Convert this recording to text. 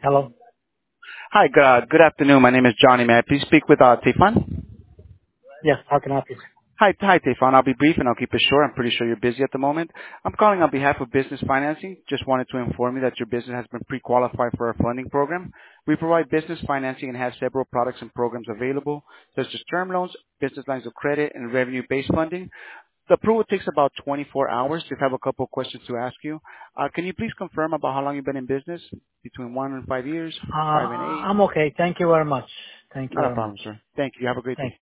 Hello? Hi, good afternoon. My name is Johnny. May I please speak with Tefan? Yes, how can I help you? Hi, Tefan. I'll be brief and I'll keep it short. I'm pretty sure you're busy at the moment. I'm calling on behalf of Business Financing. Just wanted to inform you that your business has been pre-qualified for our funding program. We provide business financing and have several products and programs available, such as term loans, business lines of credit, and revenue-based funding. The approval takes about 24 hours. Just have a couple of questions to ask you. Can you please confirm about how long you've been in business? Between 1 and 5 years, 5 and 8? I'm okay. Thank you very much. Thank you Not a very much. problem, sir. Thank you. Have a great Thank day.